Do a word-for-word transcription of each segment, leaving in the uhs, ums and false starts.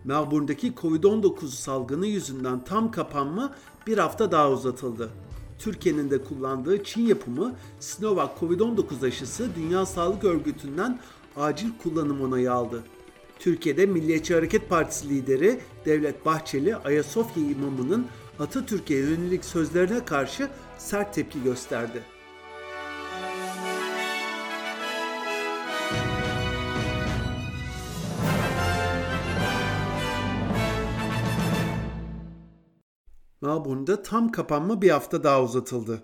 Melbourne'deki kovid on dokuz salgını yüzünden tam kapanma bir hafta daha uzatıldı. Türkiye'nin de kullandığı Çin yapımı Sinovac kovid on dokuz aşısı Dünya Sağlık Örgütü'nden acil kullanım onayı aldı. Türkiye'de Milliyetçi Hareket Partisi lideri Devlet Bahçeli, Ayasofya imamının Atatürk'e yönelik sözlerine karşı sert tepki gösterdi. Melbourne'da tam kapanma bir hafta daha uzatıldı.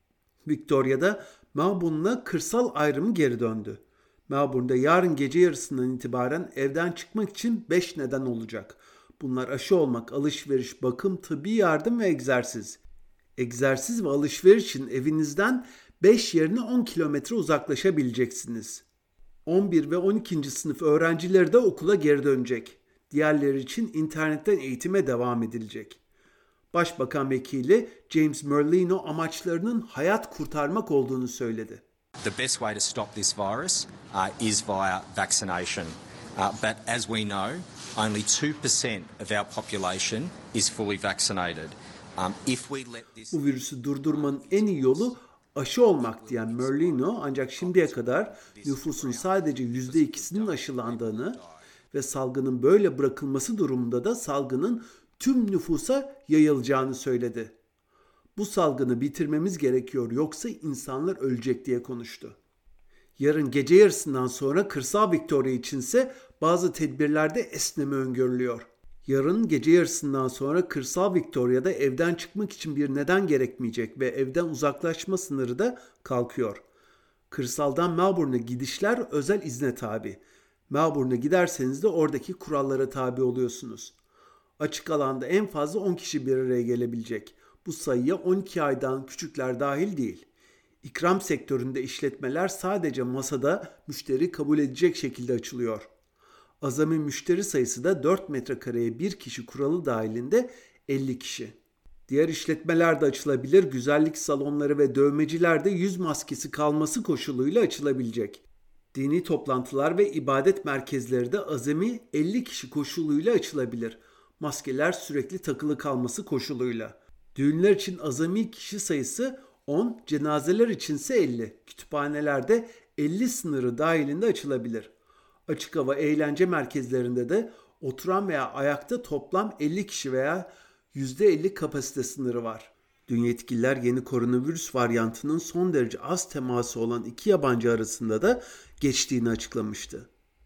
Victoria'da Melbourne'la kırsal ayrımı geri döndü. Melbourne'da yarın gece yarısından itibaren evden çıkmak için beş neden olacak. Bunlar aşı olmak, alışveriş, bakım, tıbbi yardım ve egzersiz. Egzersiz ve alışveriş için evinizden beş yerine on kilometre uzaklaşabileceksiniz. on bir ve on ikinci sınıf öğrencileri de okula geri dönecek. Diğerleri için internetten eğitime devam edilecek. Başbakan Vekili James Merlino amaçlarının hayat kurtarmak olduğunu söyledi. The best way to stop this virus uh, is via vaccination. Uh, but as we know, only two percent of our population is fully vaccinated. Um, if we let this... Bu virüsü durdurmanın en iyi yolu aşı olmak diyen Merlino, ancak şimdiye kadar nüfusun sadece yüzde ikisinin aşılandığını ve salgının böyle bırakılması durumunda da salgının tüm nüfusa yayılacağını söyledi. Bu salgını bitirmemiz gerekiyor, yoksa insanlar ölecek diye konuştu. Yarın gece yarısından sonra kırsal Victoria içinse bazı tedbirlerde esneme öngörülüyor. Yarın gece yarısından sonra kırsal Victoria'da evden çıkmak için bir neden gerekmeyecek ve evden uzaklaşma sınırı da kalkıyor. Kırsaldan Melbourne'a gidişler özel izne tabi. Melbourne'a giderseniz de oradaki kurallara tabi oluyorsunuz. Açık alanda en fazla on kişi bir araya gelebilecek. Bu sayıya on iki aydan küçükler dahil değil. İkram sektöründe işletmeler sadece masada müşteri kabul edecek şekilde açılıyor. Azami müşteri sayısı da dört metrekareye bir kişi kuralı dahilinde elli kişi. Diğer işletmeler de açılabilir, güzellik salonları ve dövmeciler de yüz maskesi kalması koşuluyla açılabilecek. Dini toplantılar ve ibadet merkezleri de azami elli kişi koşuluyla açılabilir. Maskeler sürekli takılı kalması koşuluyla. Düğünler için azami kişi sayısı on, cenazeler içinse elli. Kütüphanelerde elli sınırı dahilinde açılabilir. Açık hava eğlence merkezlerinde de oturan veya ayakta toplam elli kişi veya yüzde elli kapasite sınırı var. Dün yetkililer yeni koronavirüs varyantının son derece az teması olan iki yabancı arasında da geçtiğini açıklamıştı.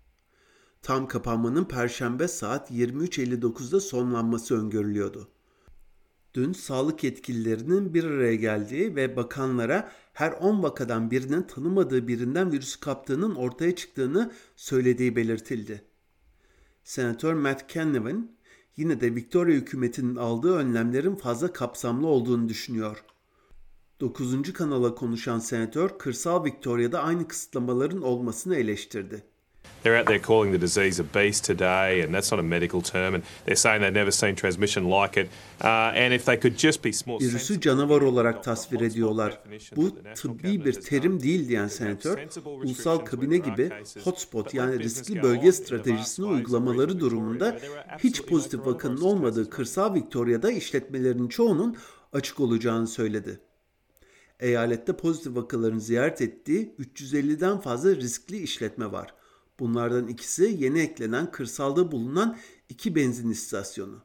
Tam kapanmanın Perşembe saat yirmi üç elli dokuzda sonlanması öngörülüyordu. Dün sağlık yetkililerinin bir araya geldiği ve bakanlara her on vakadan birinin tanımadığı birinden virüsü kaptığının ortaya çıktığını söylediği belirtildi. Senatör Matt Canavan yine de Victoria hükümetinin aldığı önlemlerin fazla kapsamlı olduğunu düşünüyor. dokuzuncu kanala konuşan senatör, kırsal Victoria'da aynı kısıtlamaların olmasını eleştirdi. They're out there calling the disease a beast today, and that's not a medical term, and they're saying they've never seen transmission like it. Uh, and if they could just be more sensible... Virüsü canavar olarak tasvir ediyorlar. Bu tıbbi bir terim değil diyen senatör, ulusal kabine gibi hotspot yani riskli bölge stratejisini uygulamaları durumunda hiç pozitif vakanın olmadığı kırsal Victoria'da işletmelerin çoğunun açık olacağını söyledi. Eyalette pozitif vakaların ziyaret ettiği üç yüz elliden fazla riskli işletme var. Bunlardan ikisi yeni eklenen kırsalda bulunan iki benzin istasyonu.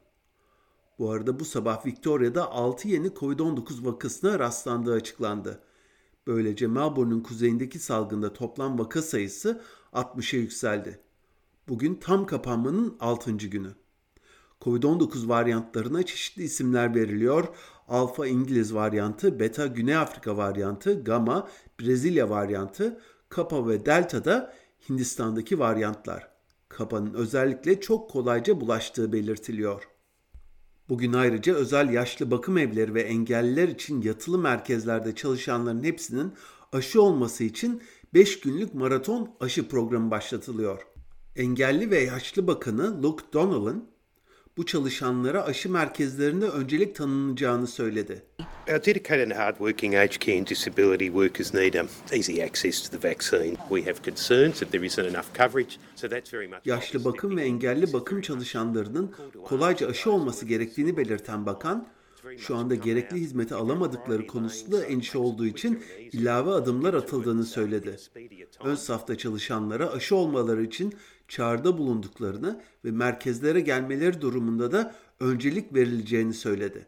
Bu arada bu sabah Victoria'da altı yeni kovid on dokuz vakasına rastlandığı açıklandı. Böylece Melbourne'un kuzeyindeki salgında toplam vaka sayısı altmışa yükseldi. Bugün tam kapanmanın altıncı günü. kovid on dokuz varyantlarına çeşitli isimler veriliyor. Alfa İngiliz varyantı, Beta Güney Afrika varyantı, Gamma Brezilya varyantı, Kappa ve Delta da Hindistan'daki varyantlar. Kappa'nın özellikle çok kolayca bulaştığı belirtiliyor. Bugün ayrıca özel yaşlı bakım evleri ve engelliler için yatılı merkezlerde çalışanların hepsinin aşı olması için beş günlük maraton aşı programı başlatılıyor. Engelli ve Yaşlı Bakanı Luke Donald'ın bu çalışanlara aşı merkezlerinde öncelik tanınacağını söyledi. Our dedicated and hard-working aged care and disability workers need um, easy access to the vaccine. We have concerns that there isn't enough coverage, so that's very much... Yaşlı bakım ve engelli bakım çalışanlarının kolayca aşı olması gerektiğini belirten bakan, şu anda gerekli hizmeti alamadıkları konusunda endişe olduğu için ilave adımlar atıldığını söyledi. Ön safta çalışanlara aşı olmaları için çağrıda bulunduklarını ve merkezlere gelmeleri durumunda da öncelik verileceğini söyledi.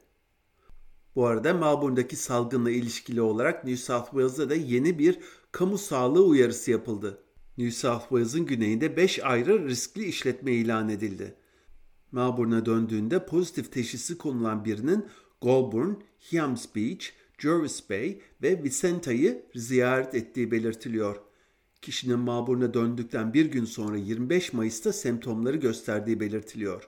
Bu arada Melbourne'daki salgınla ilişkili olarak New South Wales'da da yeni bir kamu sağlığı uyarısı yapıldı. New South Wales'ın güneyinde beş ayrı riskli işletme ilan edildi. Melbourne'a döndüğünde pozitif teşhisi konulan birinin Goulburn, Hyams Beach, Jervis Bay ve Vicenta'yı ziyaret ettiği belirtiliyor. Kişinin Melbourne'a döndükten bir gün sonra yirmi beş Mayıs'ta semptomları gösterdiği belirtiliyor.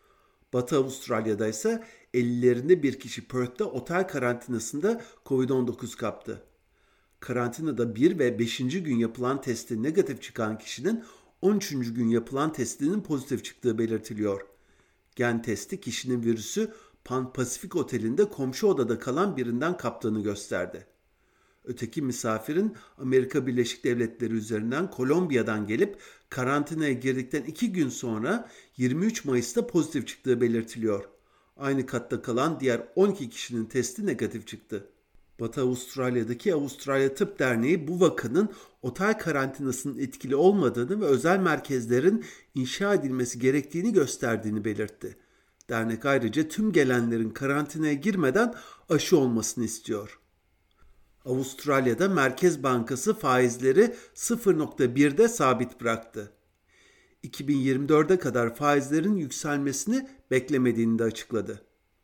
Batı Avustralya'da ise ellilerinde bir kişi Perth'te otel karantinasında kovid on dokuz kaptı. Karantinada bir ve beşinci gün yapılan testi negatif çıkan kişinin on üçüncü gün yapılan testinin pozitif çıktığı belirtiliyor. Gen testi kişinin virüsü Pan Pacific Oteli'nde komşu odada kalan birinden kaptığını gösterdi. Öteki misafirin Amerika Birleşik Devletleri üzerinden Kolombiya'dan gelip karantinaya girdikten iki gün sonra yirmi üç Mayıs'ta pozitif çıktığı belirtiliyor. Aynı katta kalan diğer on iki kişinin testi negatif çıktı. Batı Avustralya'daki Avustralya Tıp Derneği bu vakanın otel karantinasının etkili olmadığını ve özel merkezlerin inşa edilmesi gerektiğini gösterdiğini belirtti. Dernek ayrıca tüm gelenlerin karantinaya girmeden aşı olmasını istiyor. Avustralya'da Merkez Bankası faizleri sıfır virgül birde sabit bıraktı. iki bin yirmi dörde kadar faizlerin yükselmesini beklemediğini de açıkladı.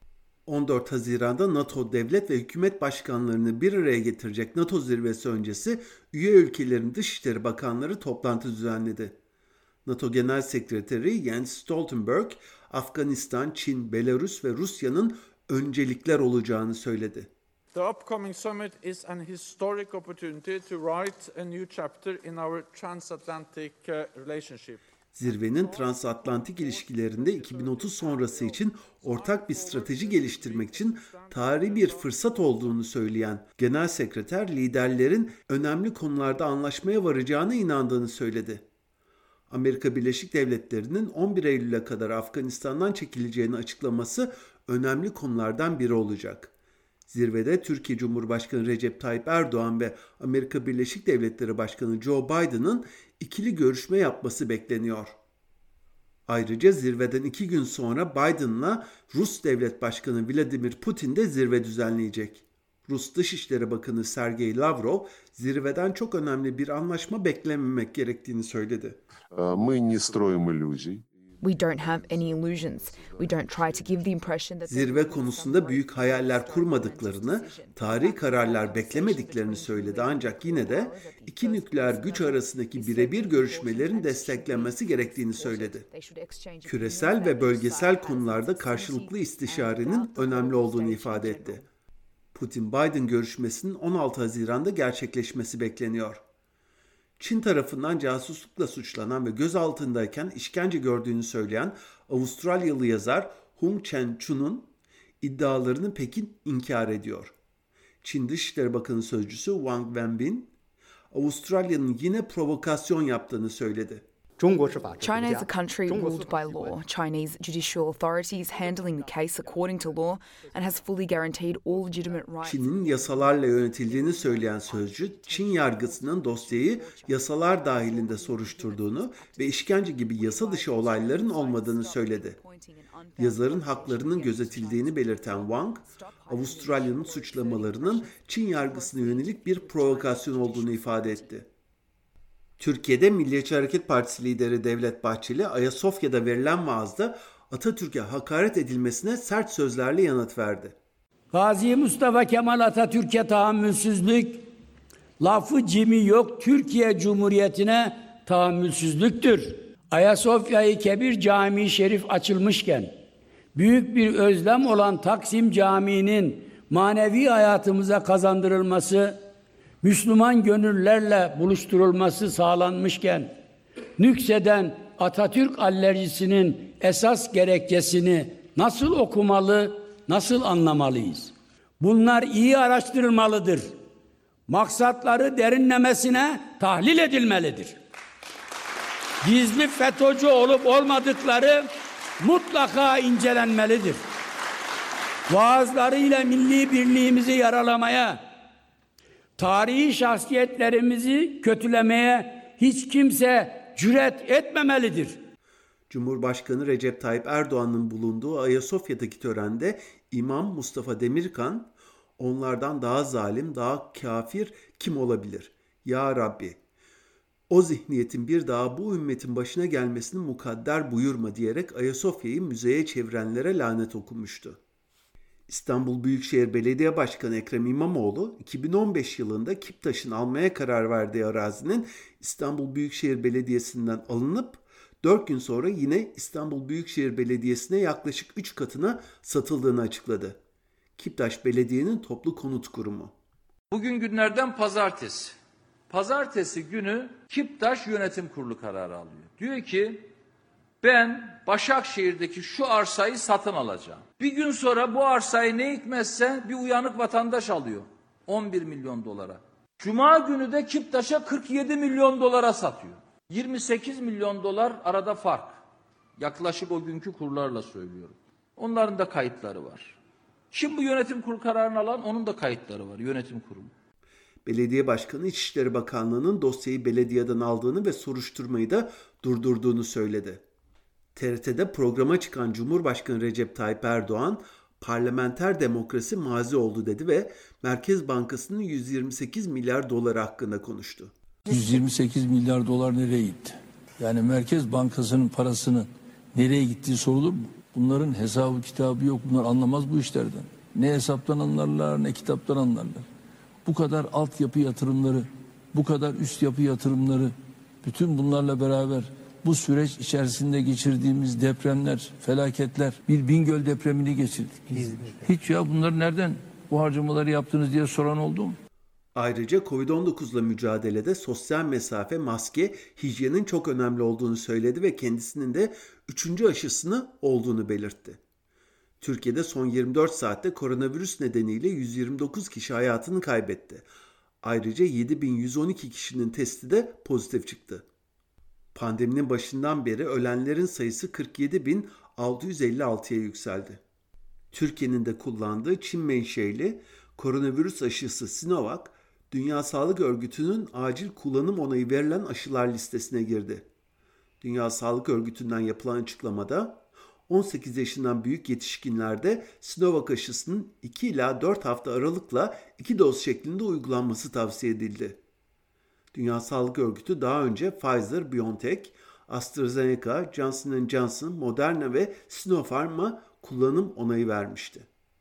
on dört Haziran'da NATO devlet ve hükümet başkanlarını bir araya getirecek NATO zirvesi öncesi üye ülkelerin Dışişleri Bakanları toplantı düzenledi. NATO Genel Sekreteri Jens Stoltenberg, Afganistan, Çin, Belarus ve Rusya'nın öncelikler olacağını söyledi. The upcoming summit is an historic opportunity to write a new chapter in our transatlantic relationship. Zirvenin transatlantik ilişkilerinde iki bin otuz sonrası için ortak bir strateji geliştirmek için tarihi bir fırsat olduğunu söyleyen Genel Sekreter, liderlerin önemli konularda anlaşmaya varacağına inandığını söyledi. Amerika Birleşik Devletleri'nin on bir Eylül'e kadar Afganistan'dan çekileceğini açıklaması önemli konulardan biri olacak. Zirvede Türkiye Cumhurbaşkanı Recep Tayyip Erdoğan ve Amerika Birleşik Devletleri Başkanı Joe Biden'ın ikili görüşme yapması bekleniyor. Ayrıca zirveden iki gün sonra Biden'la Rus Devlet Başkanı Vladimir Putin de zirve düzenleyecek. Rus Dışişleri Bakanı Sergey Lavrov, zirveden çok önemli bir anlaşma beklememek gerektiğini söyledi. Мы не строим иллюзий. We don't have any illusions. We don't try to give the impression that Zirve konusunda büyük hayaller kurmadıklarını, tarihi kararlar beklemediklerini söyledi, ancak yine de iki nükleer güç arasındaki birebir görüşmelerin desteklenmesi gerektiğini söyledi. Küresel ve bölgesel konularda karşılıklı istişarenin önemli olduğunu ifade etti. Putin-Biden görüşmesinin on altı Haziran'da gerçekleşmesi bekleniyor. Çin tarafından casuslukla suçlanan ve gözaltındayken işkence gördüğünü söyleyen Avustralyalı yazar Hung Chen-Chun'un iddialarını Pekin inkar ediyor. Çin Dışişleri Bakanı Sözcüsü Wang Wenbin, Avustralya'nın yine provokasyon yaptığını söyledi. China is a country ruled by law. Chinese judicial authorities handling the case according to law and has fully guaranteed all legitimate rights. Çin'in yasalarla yönetildiğini söyleyen sözcü, Çin yargısının dosyayı yasalar dahilinde soruşturduğunu ve işkence gibi yasa dışı olayların olmadığını söyledi. Yazarın haklarının gözetildiğini belirten Wang, Avustralya'nın suçlamalarının Çin yargısına yönelik bir provokasyon olduğunu ifade etti. Türkiye'de Milliyetçi Hareket Partisi lideri Devlet Bahçeli, Ayasofya'da verilen vaazda Atatürk'e hakaret edilmesine sert sözlerle yanıt verdi. Gazi Mustafa Kemal Atatürk'e tahammülsüzlük, lafı cimi yok Türkiye Cumhuriyeti'ne tahammülsüzlüktür. Ayasofya-i Kebir Camii Şerif açılmışken, büyük bir özlem olan Taksim Camii'nin manevi hayatımıza kazandırılması, Müslüman gönüllerle buluşturulması sağlanmışken, nükseden Atatürk alerjisinin esas gerekçesini nasıl okumalı, nasıl anlamalıyız? Bunlar iyi araştırılmalıdır. Maksatları derinlemesine tahlil edilmelidir. Gizli FETÖ'cü olup olmadıkları mutlaka incelenmelidir. Vaazlarıyla milli birliğimizi yaralamaya, tarihi şahsiyetlerimizi kötülemeye hiç kimse cüret etmemelidir. Cumhurbaşkanı Recep Tayyip Erdoğan'ın bulunduğu Ayasofya'daki törende İmam Mustafa Demirkan, onlardan daha zalim, daha kafir kim olabilir? Ya Rabbi, o zihniyetin bir daha bu ümmetin başına gelmesini mukadder buyurma diyerek Ayasofya'yı müzeye çevirenlere lanet okumuştu. İstanbul Büyükşehir Belediye Başkanı Ekrem İmamoğlu, iki bin on beş yılında Kiptaş'ın almaya karar verdiği arazinin İstanbul Büyükşehir Belediyesi'nden alınıp dört gün sonra yine İstanbul Büyükşehir Belediyesi'ne yaklaşık üç katına satıldığını açıkladı. Kiptaş Belediye'nin toplu konut kurumu. Bugün günlerden pazartesi. Pazartesi günü Kiptaş Yönetim Kurulu kararı alıyor. Diyor ki ben Başakşehir'deki şu arsayı satın alacağım. Bir gün sonra bu arsayı ne hikmetse bir uyanık vatandaş alıyor. on bir milyon dolara. Cuma günü de Kiptaş'a kırk yedi milyon dolara satıyor. yirmi sekiz milyon dolar arada fark. Yaklaşık o günkü kurlarla söylüyorum. Onların da kayıtları var. Kim bu yönetim kurulu kararını alan, onun da kayıtları var, yönetim kurulu. Belediye Başkanı İçişleri Bakanlığı'nın dosyayı belediyeden aldığını ve soruşturmayı da durdurduğunu söyledi. T R T'de programa çıkan Cumhurbaşkanı Recep Tayyip Erdoğan, parlamenter demokrasi mazi oldu dedi ve Merkez Bankası'nın yüz yirmi sekiz milyar doları hakkında konuştu. yüz yirmi sekiz milyar dolar nereye gitti? Yani Merkez Bankası'nın parasının nereye gittiği sorulur mu? Bunların hesabı kitabı yok. Bunlar anlamaz bu işlerden. Ne hesaptan anlarlar ne kitaptan anlarlar. Bu kadar altyapı yatırımları, bu kadar üst yapı yatırımları, bütün bunlarla beraber bu süreç içerisinde geçirdiğimiz depremler, felaketler, bir Bingöl depremini geçirdik. Hiç ya bunları nereden bu harcamaları yaptınız diye soran oldu mu? Ayrıca kovid on dokuz ile mücadelede sosyal mesafe, maske, hijyenin çok önemli olduğunu söyledi ve kendisinin de üçüncü aşısını olduğunu belirtti. Türkiye'de son yirmi dört saatte koronavirüs nedeniyle yüz yirmi dokuz kişi hayatını kaybetti. Ayrıca yedi bin yüz on iki kişinin testi de pozitif çıktı. Pandeminin başından beri ölenlerin sayısı kırk yedi bin altı yüz elli altıya yükseldi. Türkiye'nin de kullandığı Çin menşeli koronavirüs aşısı Sinovac, Dünya Sağlık Örgütü'nün acil kullanım onayı verilen aşılar listesine girdi. Dünya Sağlık Örgütü'nden yapılan açıklamada on sekiz yaşından büyük yetişkinlerde Sinovac aşısının iki ila dört hafta aralıkla iki doz şeklinde uygulanması tavsiye edildi. Dünya Sağlık Örgütü daha önce Pfizer, BioNTech, AstraZeneca, Johnson and Johnson, Moderna ve Sinopharm'a kullanım onayı vermişti.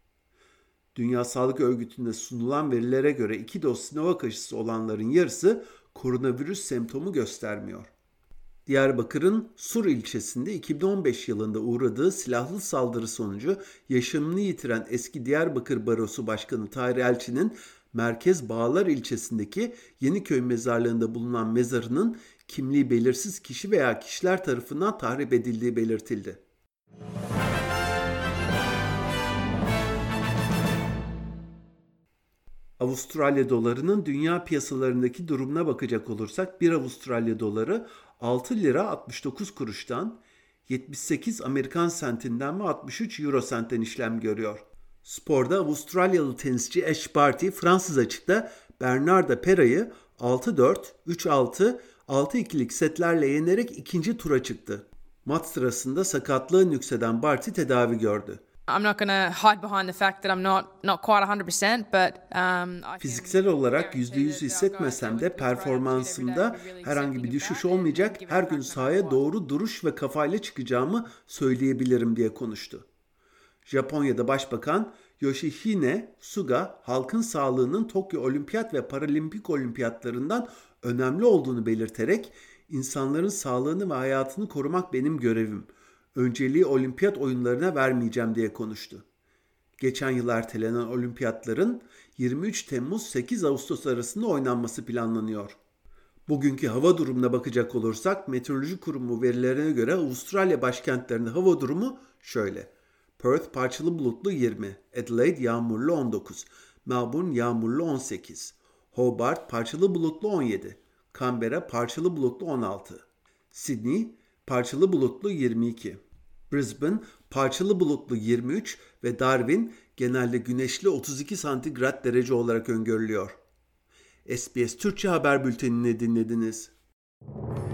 Dünya Sağlık Örgütü'nde sunulan verilere göre iki doz Sinovac aşısı olanların yarısı koronavirüs semptomu göstermiyor. Diyarbakır'ın Sur ilçesinde iki bin on beş yılında uğradığı silahlı saldırı sonucu yaşamını yitiren eski Diyarbakır Barosu Başkanı Tahir Elçi'nin Merkez Bağlar ilçesindeki Yeniköy mezarlığında bulunan mezarının kimliği belirsiz kişi veya kişiler tarafından tahrip edildiği belirtildi. Avustralya dolarının dünya piyasalarındaki durumuna bakacak olursak bir Avustralya doları altı lira altmış dokuz kuruştan, yetmiş sekiz Amerikan sentinden ve altmış üç Euro sentten işlem görüyor. Sporda Avustralyalı tenisçi Ash Barty Fransız açıkta Bernarda Pera'yı altı dört, üç altı, altı ikilik setlerle yenerek ikinci tura çıktı. Maç sırasında sakatlığı nükseden Barty tedavi gördü. I'm not going to hide behind the fact that I'm not not quite one hundred percent, but um Fiziksel olarak yüzde yüz hissetmesem de performansımda herhangi bir düşüş olmayacak, her gün sahaya doğru duruş ve kafayla çıkacağımı söyleyebilirim diye konuştu. Japonya'da Başbakan Yoshihide Suga, halkın sağlığının Tokyo Olimpiyat ve Paralimpik Olimpiyatlarından önemli olduğunu belirterek, insanların sağlığını ve hayatını korumak benim görevim. Önceliği olimpiyat oyunlarına vermeyeceğim diye konuştu. Geçen yıl ertelenen olimpiyatların yirmi üç Temmuz sekiz Ağustos arasında oynanması planlanıyor. Bugünkü hava durumuna bakacak olursak Meteoroloji Kurumu verilerine göre Avustralya başkentlerinde hava durumu şöyle. Perth parçalı bulutlu yirmi, Adelaide yağmurlu on dokuz, Melbourne yağmurlu on sekiz, Hobart parçalı bulutlu on yedi, Canberra parçalı bulutlu on altı, Sydney parçalı bulutlu yirmi iki, Brisbane parçalı bulutlu yirmi üç ve Darwin genelde güneşli otuz iki santigrat derece olarak öngörülüyor. S B S Türkçe Haber Bülteni'ni dinlediniz.